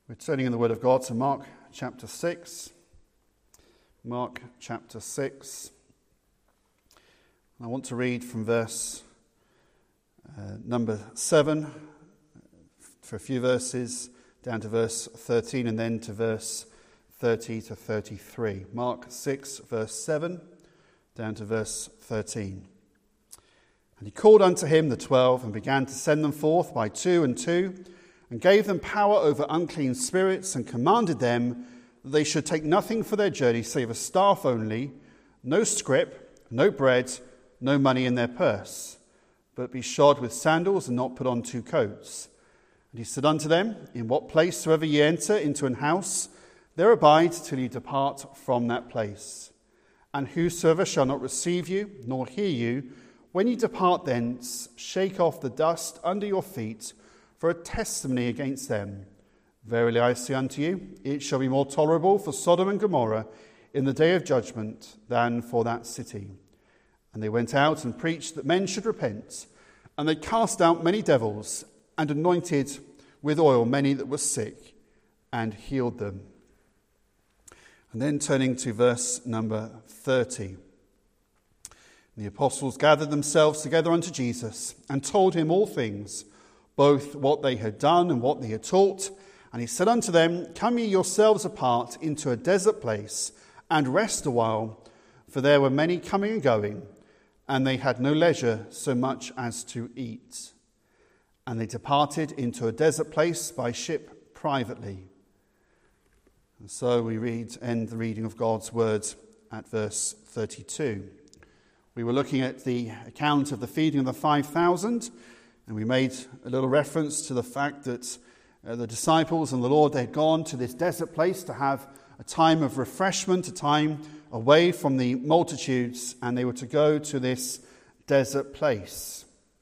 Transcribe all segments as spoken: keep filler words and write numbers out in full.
We're turning in the Word of God to Mark chapter six. Mark chapter six. I want to read from verse uh, number seven for a few verses, down to verse thirteen, and then to verse thirty to thirty-three. Mark six, verse seven, down to verse thirteen. And he called unto him the twelve, and began to send them forth by two and two, and gave them power over unclean spirits, and commanded them that they should take nothing for their journey save a staff only, no scrip, no bread, no money in their purse, but be shod with sandals, and not put on two coats. And he said unto them, In what place soever ye enter into an house, there abide till ye depart from that place. And whosoever shall not receive you, nor hear you, when ye depart thence, shake off the dust under your feet, for a testimony against them. Verily I say unto you, it shall be more tolerable for Sodom and Gomorrah in the day of judgment than for that city. And they went out and preached that men should repent. And they cast out many devils, and anointed with oil many that were sick, and healed them. And then turning to verse number thirty. The apostles gathered themselves together unto Jesus, and told him all things, both what they had done and what they had taught. And he said unto them, Come ye yourselves apart into a desert place, and rest a while, for there were many coming and going, and they had no leisure so much as to eat. And they departed into a desert place by ship privately. And so we read, end the reading of God's word at verse thirty-two. We were looking at the account of the feeding of the five thousand, and we made a little reference to the fact that uh, the disciples and the Lord, they had gone to this desert place to have a time of refreshment, a time away from the multitudes, and they were to go to this desert place.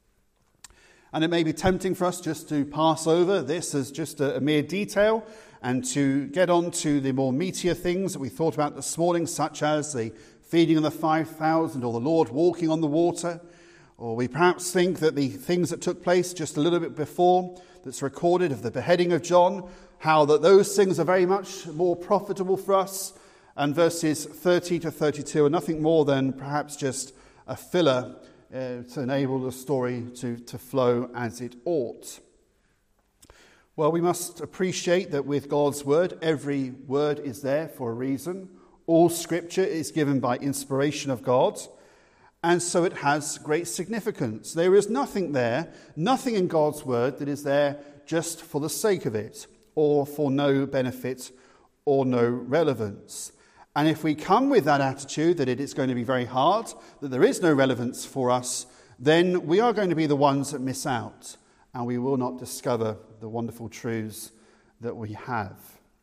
And it may be tempting for us just to pass over this as just a, a mere detail and to get on to the more meatier things that we thought about this morning, such as the feeding of the five thousand or the Lord walking on the water. Or we perhaps think that the things that took place just a little bit before, that's recorded of the beheading of John, how that those things are very much more profitable for us. And verses thirty to thirty-two are nothing more than perhaps just a filler uh, to enable the story to, to flow as it ought. Well, we must appreciate that with God's word, every word is there for a reason. All scripture is given by inspiration of God, and so it has great significance. There is nothing there, nothing in God's word that is there just for the sake of it, or for no benefit or no relevance. And if we come with that attitude that it is going to be very hard, that there is no relevance for us, then we are going to be the ones that miss out, and we will not discover the wonderful truths that we have.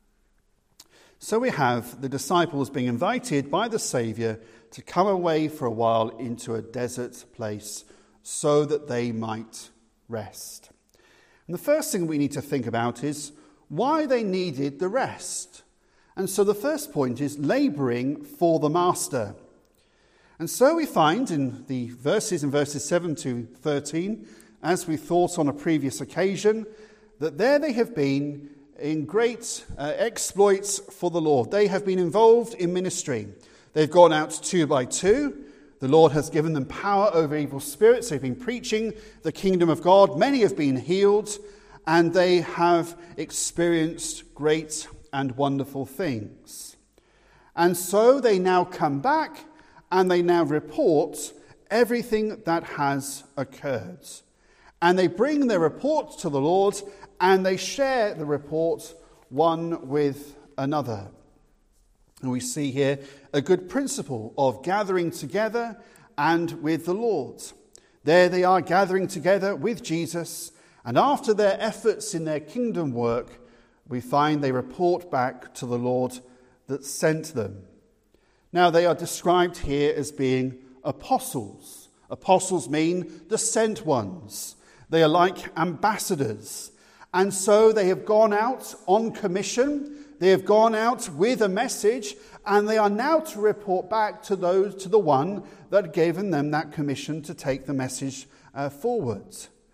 So we have the disciples being invited by the Saviour to come away for a while into a desert place so that they might rest. And the first thing we need to think about is why they needed the rest. And so the first point is labouring for the Master. And so we find in the verses in verses seven to thirteen, as we thought on a previous occasion, that there they have been in great uh, exploits for the Lord. They have been involved in ministry. They've gone out two by two. The Lord has given them power over evil spirits. They've been preaching the kingdom of God. Many have been healed, and they have experienced great and wonderful things. And so they now come back, and they now report everything that has occurred. And they bring their report to the Lord, and they share the report one with another. And we see here a good principle of gathering together and with the Lord. There they are gathering together with Jesus, and after their efforts in their kingdom work, we find they report back to the Lord that sent them. Now they are described here as being apostles. Apostles mean the sent ones. They are like ambassadors. And so they have gone out on commission. They have gone out with a message, and they are now to report back to those, to the one that had given them that commission to take the message uh, forward.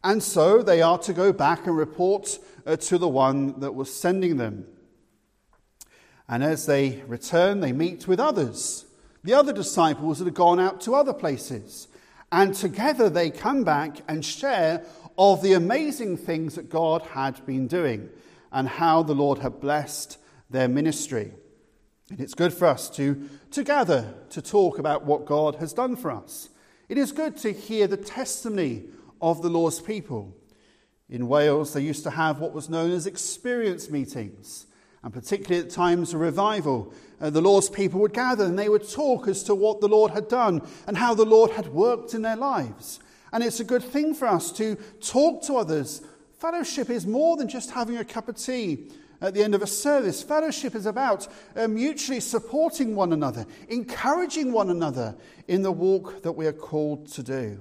And so they are to go back and report uh, to the one that was sending them. And as they return, they meet with others, the other disciples that had gone out to other places. And together they come back and share of the amazing things that God had been doing and how the Lord had blessed their ministry. And it's good for us to, to gather to talk about what God has done for us. It is good to hear the testimony of the Lord's people. In Wales, they used to have what was known as experience meetings. And particularly at times of revival, uh, the Lord's people would gather and they would talk as to what the Lord had done and how the Lord had worked in their lives. And it's a good thing for us to talk to others. Fellowship is more than just having a cup of tea at the end of a service. Fellowship is about uh, mutually supporting one another, encouraging one another in the walk that we are called to do.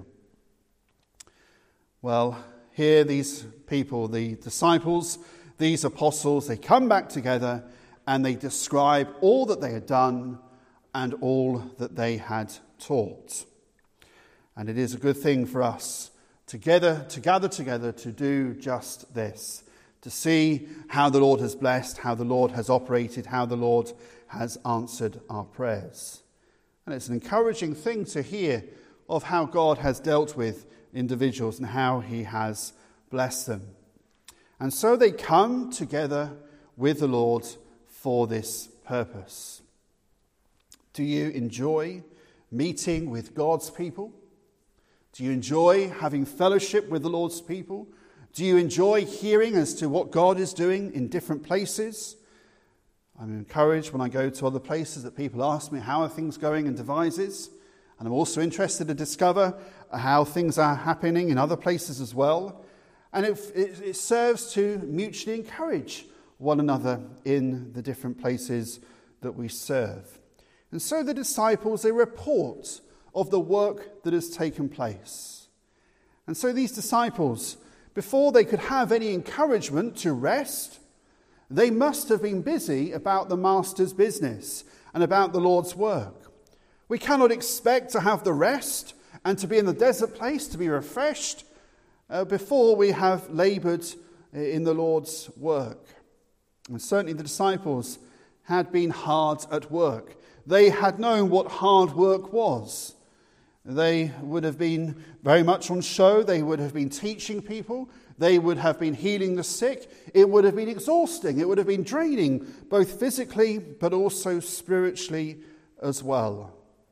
Well, here these people, the disciples, these apostles, they come back together and they describe all that they had done and all that they had taught. And it is a good thing for us together, to gather together to do just this, to see how the Lord has blessed, how the Lord has operated, how the Lord has answered our prayers. And it's an encouraging thing to hear of how God has dealt with individuals and how he has blessed them. And so they come together with the Lord for this purpose. Do you enjoy meeting with God's people? Do you enjoy having fellowship with the Lord's people? Do you enjoy hearing as to what God is doing in different places? I'm encouraged when I go to other places that people ask me, how are things going in Devizes? And I'm also interested to discover how things are happening in other places as well. And it, it, it serves to mutually encourage one another in the different places that we serve. And so the disciples, they report of the work that has taken place. And so these disciples, before they could have any encouragement to rest, they must have been busy about the Master's business and about the Lord's work. We cannot expect to have the rest and to be in the desert place, to be refreshed, Uh, before we have laboured in the Lord's work. And certainly the disciples had been hard at work. They had known what hard work was. They would have been very much on show. They would have been teaching people. They would have been healing the sick. It would have been exhausting. It would have been draining, both physically but also spiritually as well.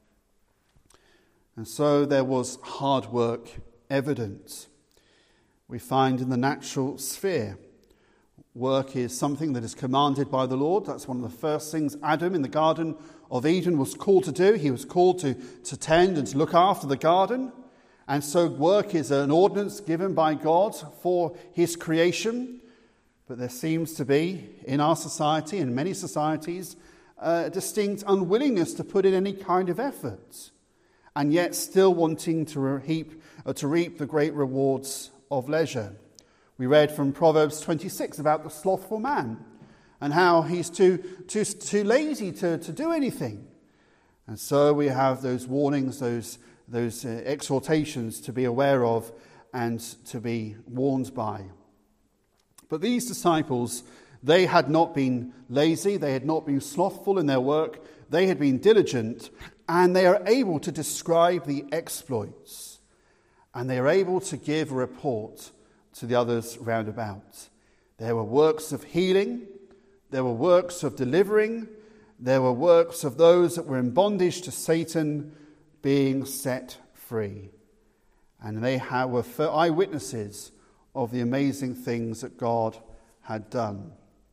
And so there was hard work evident. We find in the natural sphere, work is something that is commanded by the Lord. That's one of the first things Adam in the Garden of Eden was called to do. He was called to, to tend and to look after the garden. And so work is an ordinance given by God for his creation. But there seems to be, in our society and many societies, a distinct unwillingness to put in any kind of effort, and yet still wanting to reap, uh, to reap the great rewards of leisure. We read from Proverbs twenty-six about the slothful man and how he's too, too, too lazy to, to do anything. And so we have those warnings, those, those uh, exhortations to be aware of and to be warned by. But these disciples, they had not been lazy, they had not been slothful in their work, they had been diligent, and they are able to describe the exploits, and they are able to give a report to the others round about. There were works of healing, there were works of delivering, there were works of those that were in bondage to Satan being set free. And they were eyewitnesses of the amazing things that God had done.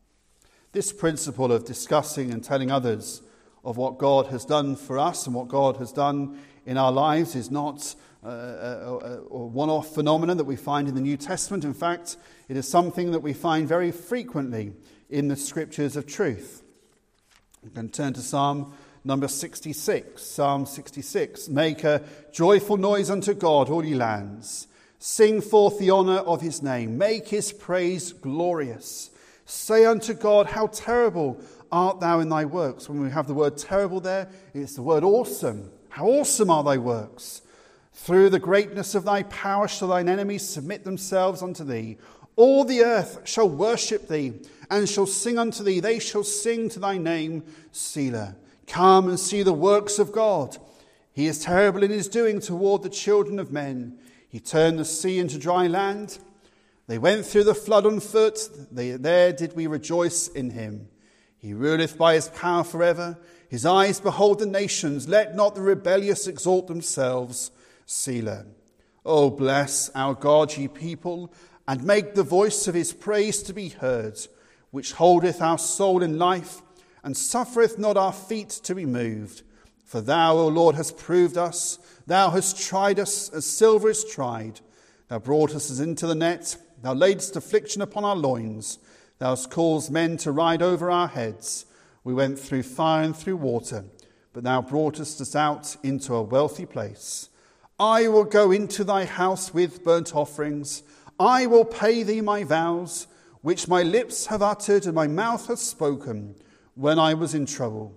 This principle of discussing and telling others of what God has done for us and what God has done in our lives is not a, a, a one-off phenomenon that we find in the New Testament. In fact, it is something that we find very frequently in the scriptures of truth. We can turn to Psalm number sixty-six. Psalm sixty-six. Make a joyful noise unto God, all ye lands. Sing forth the honour of his name. Make his praise glorious. Say unto God, how terrible art thou in thy works. When we have the word terrible there, it's the word awesome. How awesome are thy works. Through the greatness of thy power shall thine enemies submit themselves unto thee. All the earth shall worship thee, and shall sing unto thee. They shall sing to thy name, Selah. Come and see the works of God. He is terrible in his doing toward the children of men. He turned the sea into dry land. They went through the flood on foot. They, there did we rejoice in him. He ruleth by his power forever. His eyes behold the nations. Let not the rebellious exalt themselves. Selah. O bless our God, ye people, and make the voice of his praise to be heard, which holdeth our soul in life, and suffereth not our feet to be moved. For thou, O Lord, hast proved us. Thou hast tried us as silver is tried. Thou broughtest us into the net. Thou laidst affliction upon our loins. Thou hast caused men to ride over our heads. We went through fire and through water, but thou broughtest us out into a wealthy place. I will go into thy house with burnt offerings. I will pay thee my vows, which my lips have uttered and my mouth hath spoken when I was in trouble.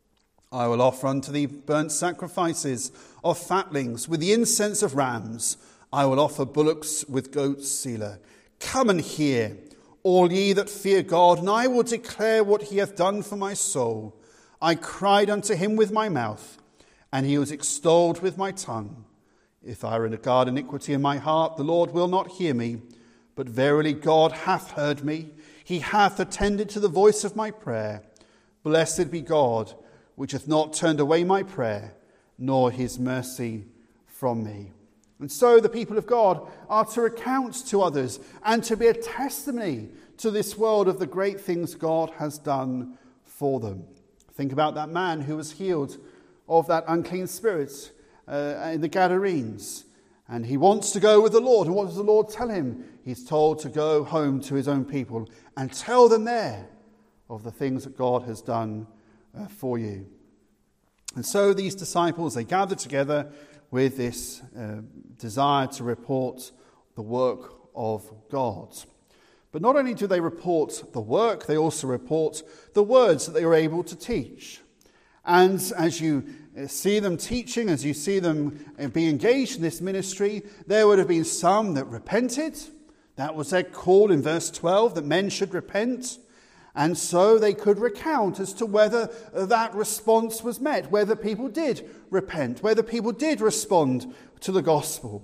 I will offer unto thee burnt sacrifices of fatlings with the incense of rams. I will offer bullocks with goats, Selah. Come and hear, all ye that fear God, and I will declare what he hath done for my soul. I cried unto him with my mouth, and he was extolled with my tongue. If I regard iniquity in my heart, the Lord will not hear me. But verily God hath heard me. He hath attended to the voice of my prayer. Blessed be God, which hath not turned away my prayer, nor his mercy from me. And so the people of God are to recount to others and to be a testimony to this world of the great things God has done for them. Think about that man who was healed of that unclean spirit uh, in the Gadarenes. And he wants to go with the Lord. And what does the Lord tell him? He's told to go home to his own people and tell them there of the things that God has done uh, for you. And so these disciples, they gather together with this uh, desire to report the work of God. But not only do they report the work, they also report the words that they were able to teach. And as you see them teaching, as you see them be engaged in this ministry, there would have been some that repented. That was their call in verse twelve, that men should repent. And so they could recount as to whether that response was met, whether people did repent, whether people did respond to the gospel.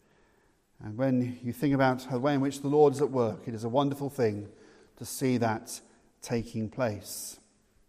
And when you think about the way in which the Lord is at work, it is a wonderful thing to see that taking place.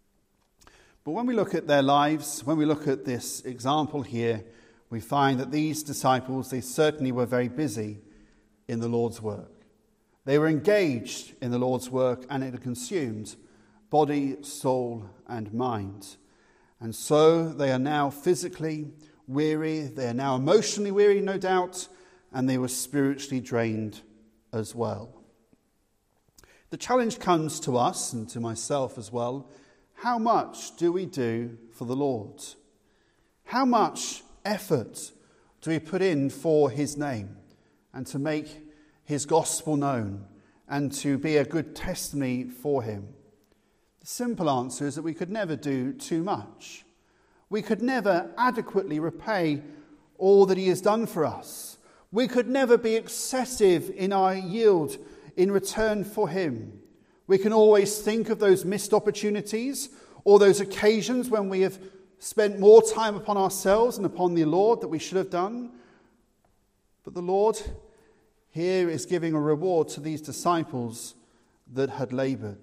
But when we look at their lives, when we look at this example here, we find that these disciples, they certainly were very busy in the Lord's work. They were engaged in the Lord's work, and it consumed body, soul, and mind. And so they are now physically weary, they are now emotionally weary, no doubt, and they were spiritually drained as well. The challenge comes to us, and to myself as well. How much do we do for the Lord? How much effort do we put in for his name and to make his gospel known and to be a good testimony for him? The simple answer is that we could never do too much. We could never adequately repay all that he has done for us. We could never be excessive in our yield in return for him. We can always think of those missed opportunities or those occasions when we have spent more time upon ourselves and upon the Lord that we should have done. But the Lord here is giving a reward to these disciples that had laboured.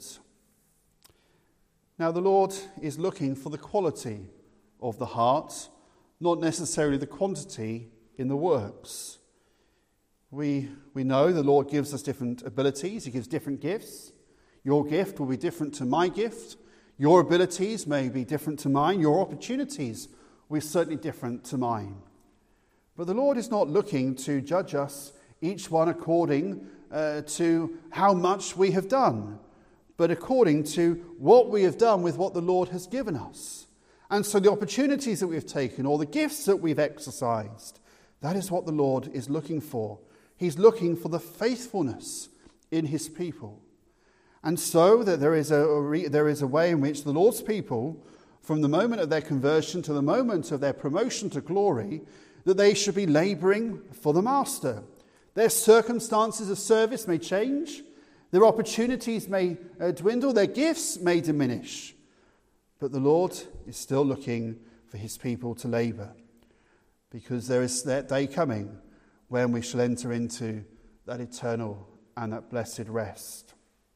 Now the Lord is looking for the quality of the heart, not necessarily the quantity in the works. We, we know the Lord gives us different abilities. He gives different gifts. Your gift will be different to my gift. Your abilities may be different to mine. Your opportunities will be certainly different to mine. But the Lord is not looking to judge us, each one according uh, to how much we have done, but according to what we have done with what the Lord has given us. And so the opportunities that we've taken, or the gifts that we've exercised, that is what the Lord is looking for. He's looking for the faithfulness in his people. And so that there is a there is a way in which the Lord's people, from the moment of their conversion to the moment of their promotion to glory, that they should be labouring for the master. Their circumstances of service may change, their opportunities may uh, dwindle, their gifts may diminish, but the Lord is still looking for his people to labour, because there is that day coming when we shall enter into that eternal and that blessed rest.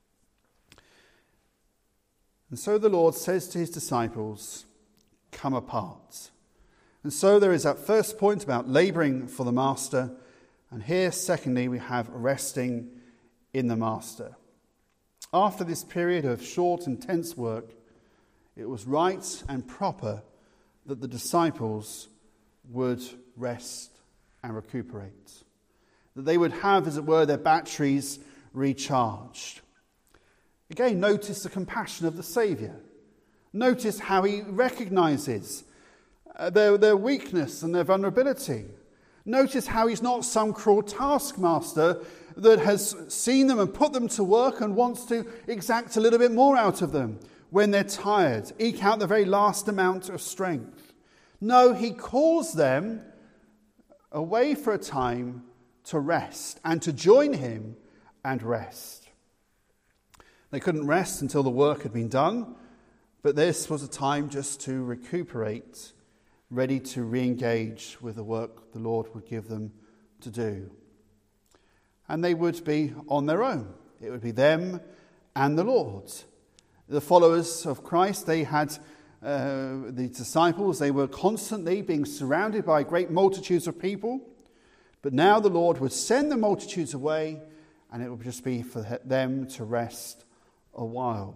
And so the Lord says to his disciples, come apart. And so there is that first point about labouring for the master. And here, secondly, we have resting in the master. After this period of short, intense work, it was right and proper that the disciples would rest and recuperate. That they would have, as it were, their batteries recharged. Again, notice the compassion of the Saviour. Notice how he recognises uh, their, their weakness and their vulnerability. Notice how he's not some cruel taskmaster that has seen them and put them to work and wants to exact a little bit more out of them when they're tired, eke out the very last amount of strength. No, he calls them away for a time to rest and to join him and rest. They couldn't rest until the work had been done, but this was a time just to recuperate, ready to re-engage with the work the Lord would give them to do. And they would be on their own. It would be them and the Lord. The followers of Christ, they had, uh, the disciples, they were constantly being surrounded by great multitudes of people. But now the Lord would send the multitudes away, and it would just be for them to rest a while.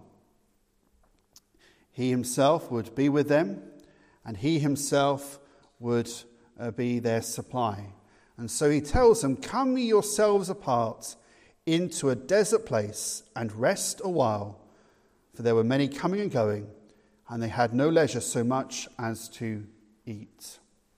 He himself would be with them, and he himself would uh, be their supply. And so he tells them, come ye yourselves apart into a desert place and rest a while, for there were many coming and going, and they had no leisure so much as to eat.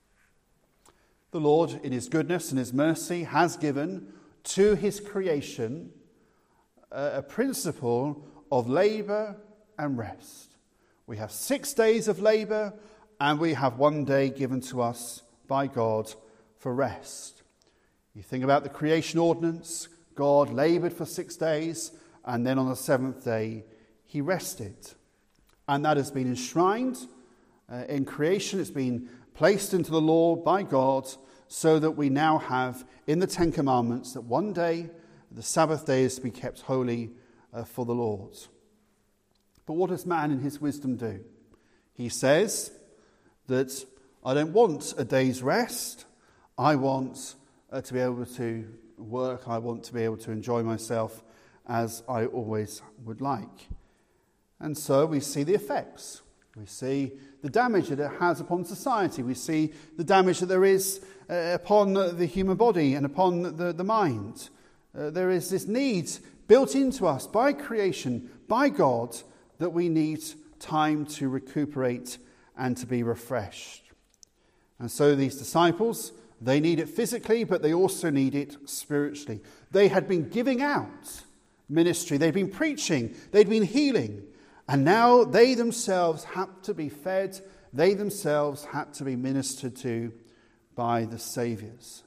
The Lord, in his goodness and his mercy, has given to his creation a principle of labour and rest. We have six days of labour, and we have one day given to us by God for rest. You think about the creation ordinance. God laboured for six days, and then on the seventh day he rested. And that has been enshrined uh, in creation. It's been placed into the law by God, so that we now have in the Ten Commandments that one day, the Sabbath day, is to be kept holy uh, for the Lord. But what does man in his wisdom do? He says that I don't want a day's rest. I want uh, to be able to work. I want to be able to enjoy myself as I always would like. And so we see the effects. We see the damage that it has upon society. We see the damage that there is uh, upon the human body and upon the, the mind. Uh, there is this need built into us by creation, by God, that we need time to recuperate and to be refreshed. And so these disciples, they need it physically, but they also need it spiritually. They had been giving out ministry. They'd been preaching. They'd been healing. And now they themselves had to be fed. They themselves had to be ministered to by the Saviours.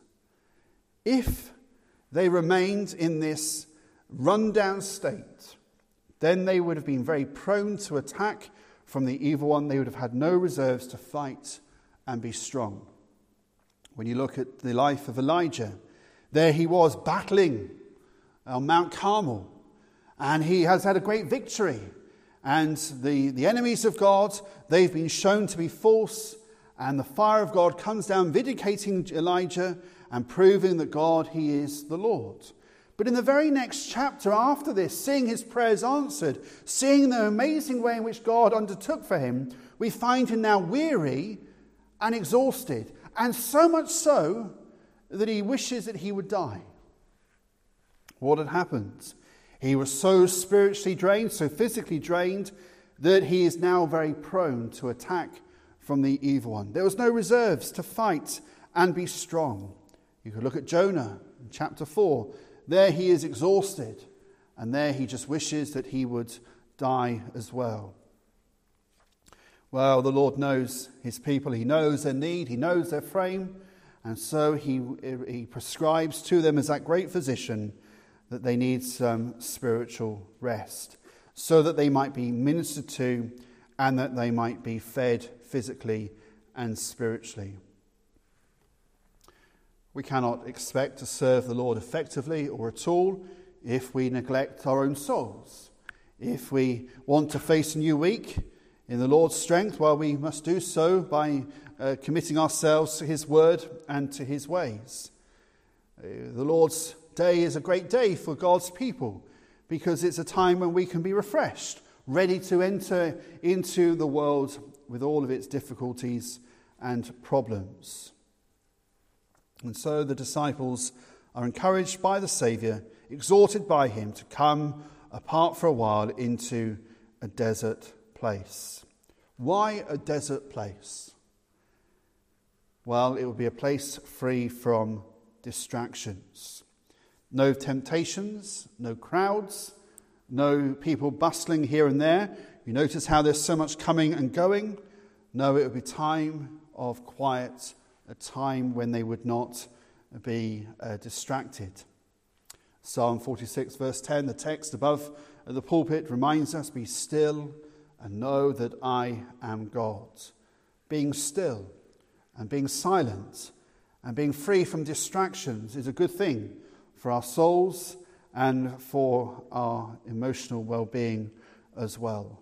If they remained in this run-down state, then they would have been very prone to attack from the evil one. They would have had no reserves to fight and be strong. When you look at the life of Elijah, there he was battling on Mount Carmel, and he has had a great victory. And the, the enemies of God, they've been shown to be false, and the fire of God comes down, vindicating Elijah and proving that God, he is the Lord. But in the very next chapter after this, seeing his prayers answered, seeing the amazing way in which God undertook for him, we find him now weary and exhausted, and so much so that he wishes that he would die. What had happened? He was so spiritually drained, so physically drained, that he is now very prone to attack from the evil one. There was no reserves to fight and be strong. You could look at Jonah in chapter four. There he is exhausted, and there he just wishes that he would die as well. Well, the Lord knows his people. He knows their need. He knows their frame. And so he, he prescribes to them as that great physician that they need some spiritual rest so that they might be ministered to and that they might be fed physically and spiritually. We cannot expect to serve the Lord effectively or at all if we neglect our own souls. If we want to face a new week in the Lord's strength, well, we must do so by uh, committing ourselves to his word and to his ways. Uh, the Lord's day is a great day for God's people because it's a time when we can be refreshed, ready to enter into the world with all of its difficulties and problems. And so the disciples are encouraged by the Saviour, exhorted by him to come apart for a while into a desert place. Why a desert place? Well, it would be a place free from distractions. No temptations, no crowds, no people bustling here and there. You notice how there's so much coming and going. No, it would be time of quiet, a time when they would not be uh, distracted. Psalm forty-six verse ten, the text above the pulpit reminds us, be still and know that I am God. Being still and being silent and being free from distractions is a good thing for our souls and for our emotional well-being as well.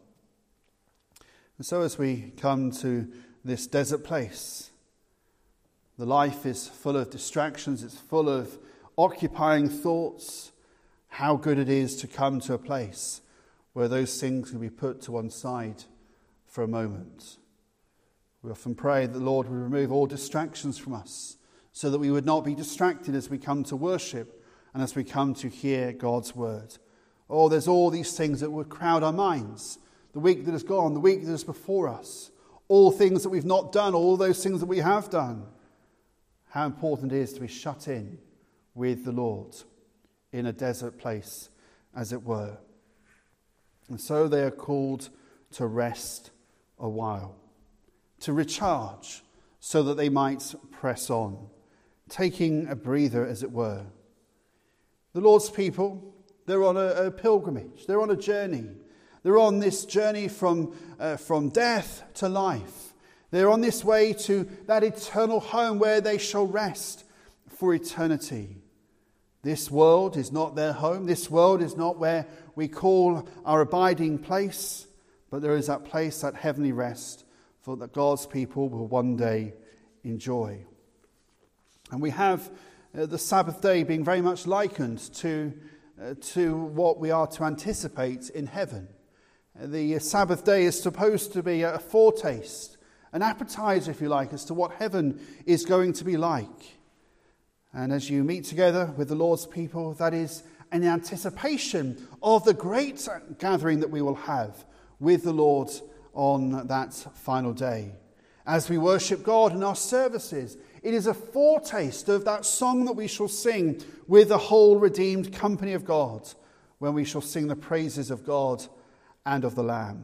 And so as we come to this desert place, the life is full of distractions, it's full of occupying thoughts. How good it is to come to a place where those things can be put to one side for a moment. We often pray that the Lord would remove all distractions from us so that we would not be distracted as we come to worship and as we come to hear God's word. Oh, there's all these things that would crowd our minds. The week that has gone, the week that is before us, all things that we've not done, all those things that we have done. How important it is to be shut in with the Lord in a desert place, as it were. And so they are called to rest a while, to recharge so that they might press on, taking a breather, as it were. The Lord's people, they're on a, a pilgrimage, they're on a journey. They're on this journey from, uh, from death to life. They're on this way to that eternal home where they shall rest for eternity. This world is not their home. This world is not where we call our abiding place. But there is that place, that heavenly rest, for that God's people will one day enjoy. And we have uh, the Sabbath day being very much likened to, uh, to what we are to anticipate in heaven. The Sabbath day is supposed to be a foretaste, an appetizer, if you like, as to what heaven is going to be like. And as you meet together with the Lord's people, that is an anticipation of the great gathering that we will have with the Lord on that final day. As we worship God in our services, it is a foretaste of that song that we shall sing with the whole redeemed company of God, when we shall sing the praises of God and of the Lamb.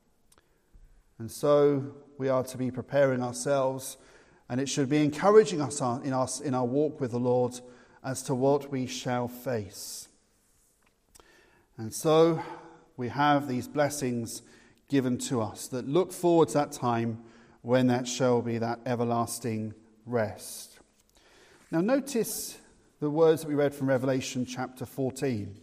And so we are to be preparing ourselves, and it should be encouraging us in our, in our walk with the Lord as to what we shall face. And so we have these blessings given to us that look forward to that time when that shall be that everlasting rest. Now notice the words that we read from Revelation chapter fourteen.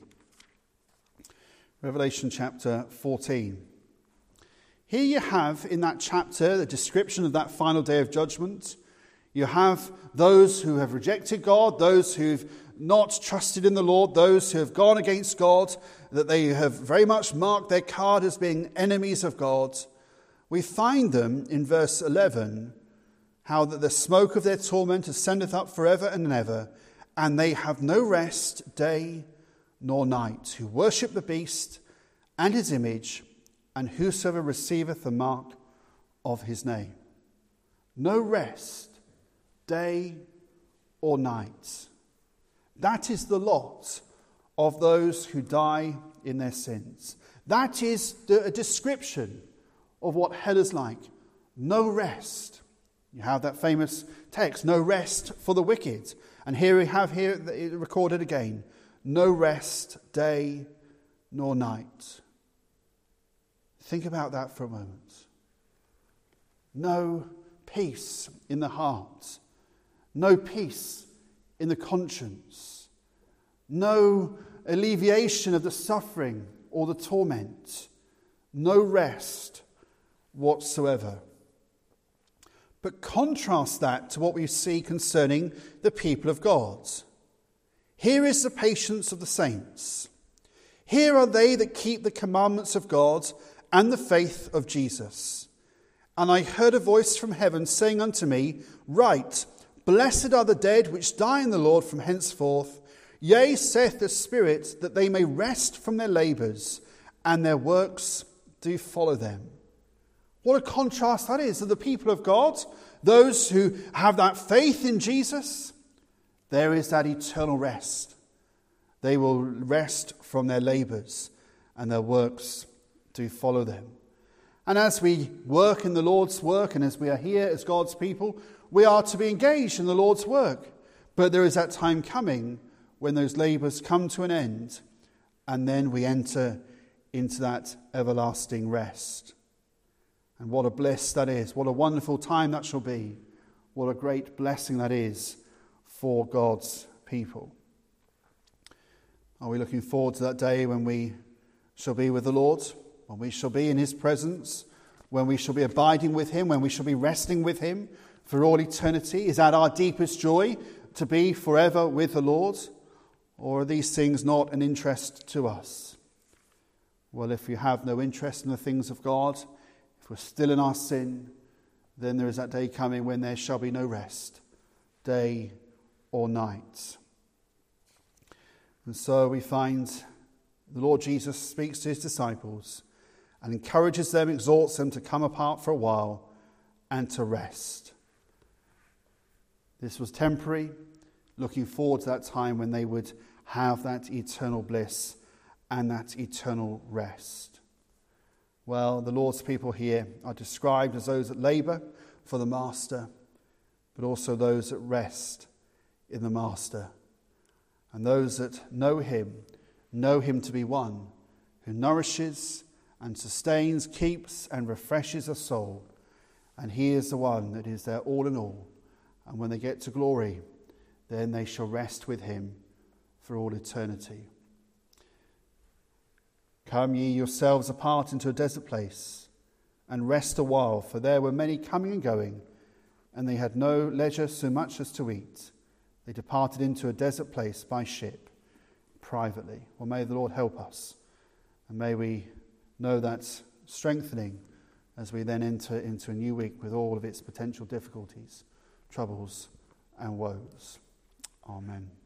Revelation chapter fourteen. Here you have in that chapter the description of that final day of judgment. You have those who have rejected God, those who've not trusted in the Lord, those who have gone against God, that they have very much marked their card as being enemies of God. We find them in verse eleven, how that the smoke of their torment ascendeth up forever and ever, and they have no rest day nor night, who worship the beast and his image, and whosoever receiveth the mark of his name. No rest, day or night. That is the lot of those who die in their sins. That is the, a description of what hell is like. No rest, You have that famous text, no rest for the wicked. And here we have here it recorded again, no rest day nor night. Think about that for a moment. No peace in the heart. No peace in the conscience. No alleviation of the suffering or the torment. No rest whatsoever. But contrast that to what we see concerning the people of God. Here is the patience of the saints. Here are they that keep the commandments of God and the faith of Jesus. And I heard a voice from heaven saying unto me, Write, blessed are the dead which die in the Lord from henceforth. Yea, saith the Spirit, that they may rest from their labours, and their works do follow them. What a contrast that is to the people of God, those who have that faith in Jesus. There is that eternal rest. They will rest from their labours, and their works do follow them. And as we work in the Lord's work, and as we are here as God's people, we are to be engaged in the Lord's work. But there is that time coming when those labours come to an end, and then we enter into that everlasting rest. And what a bliss that is. What a wonderful time that shall be. What a great blessing that is for God's people. Are we looking forward to that day when we shall be with the Lord? When we shall be in his presence? When we shall be abiding with him? When we shall be resting with him for all eternity? Is that our deepest joy, to be forever with the Lord? Or are these things not an interest to us? Well, if we have no interest in the things of God, if we're still in our sin, then there is that day coming when there shall be no rest, day or night. And so we find the Lord Jesus speaks to his disciples and encourages them, exhorts them to come apart for a while and to rest. This was temporary, looking forward to that time when they would have that eternal bliss and that eternal rest. Well, the Lord's people here are described as those that labour for the Master, but also those that rest in the Master. And those that know him, know him to be one who nourishes and sustains, keeps and refreshes a soul. And he is the one that is their all in all. And when they get to glory, then they shall rest with him for all eternity. Come ye yourselves apart into a desert place, and rest a while, for there were many coming and going, and they had no leisure so much as to eat. They departed into a desert place by ship, privately. Well, may the Lord help us, and may we know that strengthening as we then enter into a new week with all of its potential difficulties, troubles, and woes. Amen.